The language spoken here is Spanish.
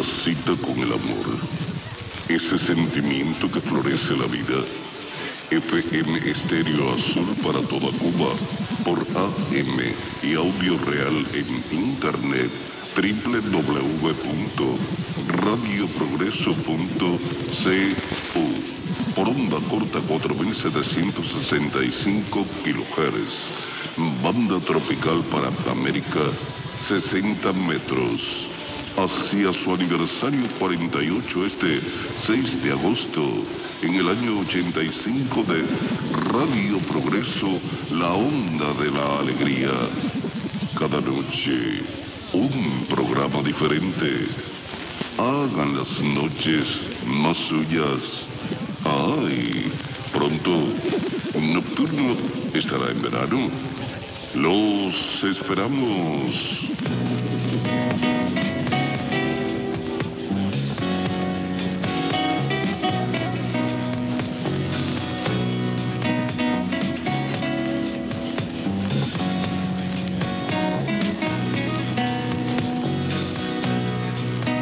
cita con el amor, ese sentimiento que florece la vida. FM Estéreo Azul para toda Cuba, por AM y audio real en internet, www.radioprogreso.cu, por onda corta 4765 kHz, banda tropical para América 60 metros. Hacia su aniversario 48 este 6 de agosto, en el año 85 de Radio Progreso, la onda de la alegría. Cada noche, un programa diferente. Hagan las noches más suyas. Ay, pronto, Nocturno estará en verano. Los esperamos.